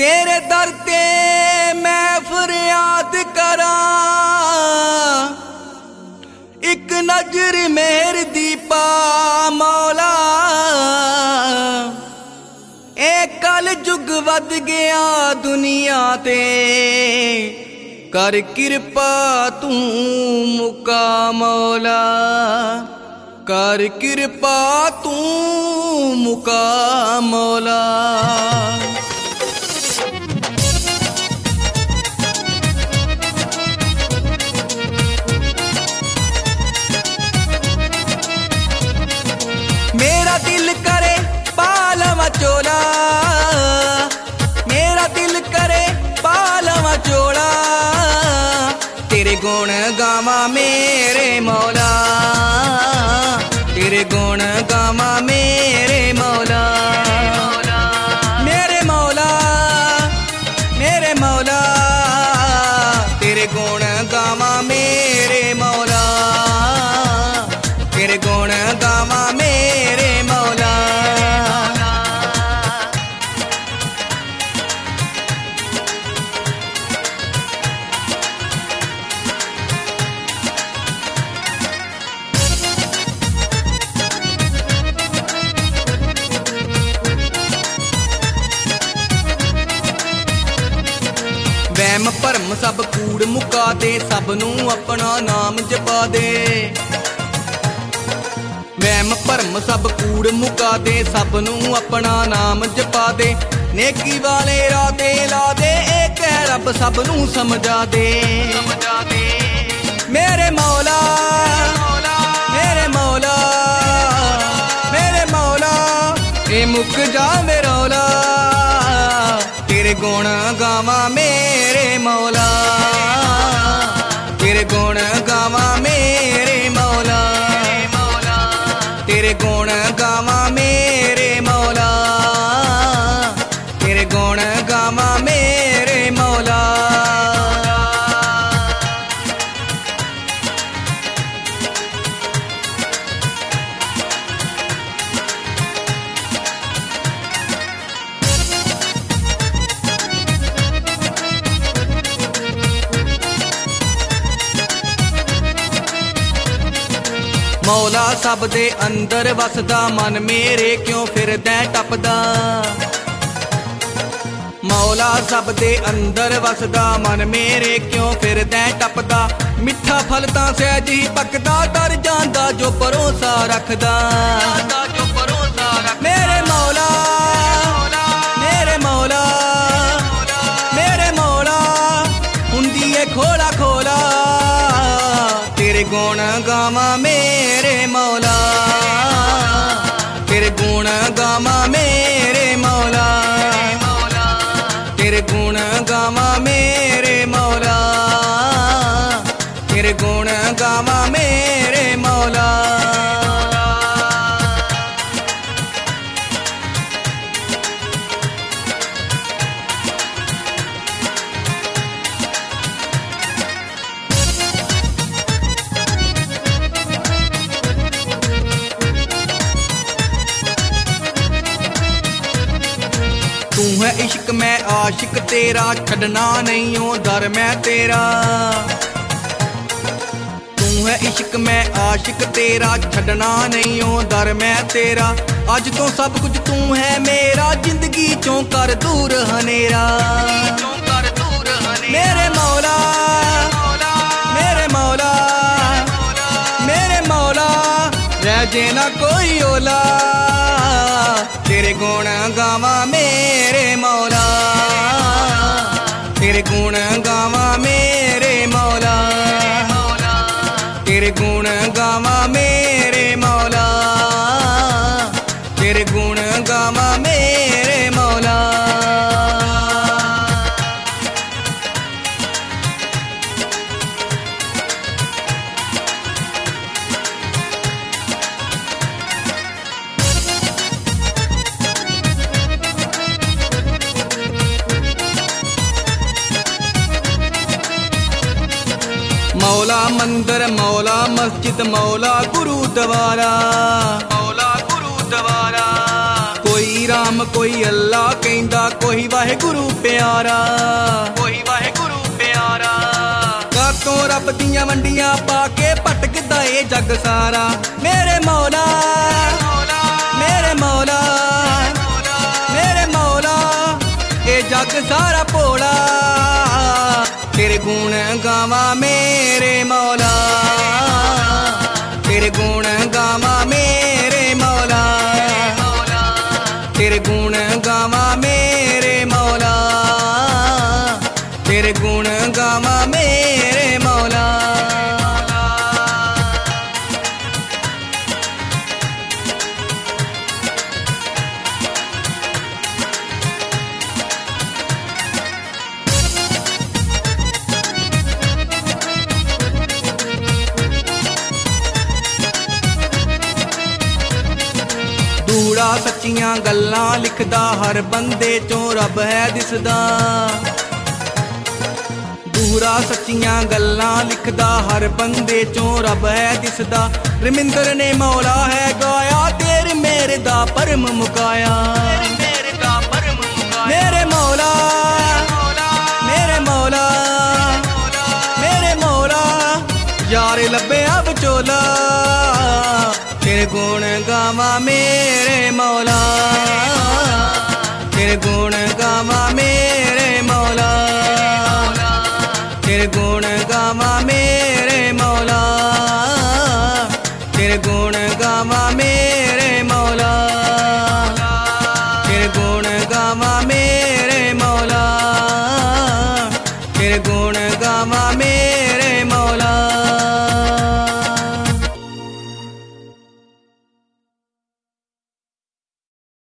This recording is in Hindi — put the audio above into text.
तेरे दर ते मैं फरियाद करा, एक नजर मेहर दी पा मौला। ए कल जुग वध गया दुनिया ते, कर किरपा तू मुका मौला, कर किरपा तू मुका मौला। मेरा दिल करे पालवा चोला, मेरा दिल करे पालवा चोला, तेरे गुण गावा मेरे मौला, तेरे गुण गावा मेरे मौला। मेरे मौला मेरे मौला, तेरे गुण गावा मेरे मौला, तेरे गुण गावा मेरे मौला। वहम भरम सब कूड़ मुका दे, सब नू अपना नाम जपा दे। वहम भरम सब कूड़ मुका दे, सब नू अपना नाम जपा दे। नेकी वाले राते ला दे, एक है रब सब नू समझा दे, समझा दे। मेरे मौला मेरे मौला मेरे मौला, ए मुक जा मेरा रौला, तेरे गुण गावा मेरे मौला, तेरे गुण गावा मेरे मौला, तेरे गुण गावा मेरे मौला, तेरे गुण गावा मेरे मौला। मौला सब दे अंदर वसदा, मन मेरे क्यों फिरदा टपदा। मौला सब दे अंदर वसदा, मन मेरे क्यों फिरदा टपदा। मिठा फल तां सहज ही पकदा, डर जांदा जो भरोसा रखदा। मेरे मौला मेरे मौला मेरे मौला, हुंदी है खोला खोला, तेरे गुण गावा मेरे मौला, तेरे गुण गावा मेरे मौला, तेरे गुण गावा मेरे मौला, तेरे गुण गावा मेरे मौला। तू है इश्क मैं आशिक तेरा, छड़ना नहीं हो दर मैं तेरा। तू है इश्क मैं आशिक तेरा, छड़ना नहीं हो दर मैं तेरा। अज तो सब कुछ तू है मेरा, जिंदगी चों कर दूर हनेरा। मेरे मौला मेरे मौला मेरे मौला, रह जे ना कोई ओला, तेरे गुण गावा मेरे मौला, तेरे गुण गावा मेरे मौला, तेरे गुण गावा मेरे मौला, तेरे गुण गावा मेरे मौला। मौला मंदिर मौला मस्जिद मौला गुरुद्वारा, मौला गुरुद्वारा। कोई राम कोई अल्लाह कहंदा, कोई वाहेगुरु प्यारा, कोई वाहेगुरु प्यारा। कातों रब दियां मंडियां पाके भटकदा ए जग सारा। मेरे मौला मेरे मौला मेरे मौला ए जग सारा भोला, तेरे गुण गावा मेरे मौला, तेरे गुण गावा मेरे मौला, तेरे गुण गावा मेरे मौला, तेरे गुण गावा मेरे मौला। धूड़ा सच्चियां गल्लां लिखदा, हर बंदे चों रब है दिसदा। धूड़ा सच्चियां गल्लां लिखदा, हर बंदे चों रब है दिसदा। रमिंदर ने मौला है गाया, तेरे मेरे दा परम मुकाया। मेरे मौला मेरे मौला मेरे मौला, यार लब्बे अब चोला, तेरे गुण गावा मेरे मौला।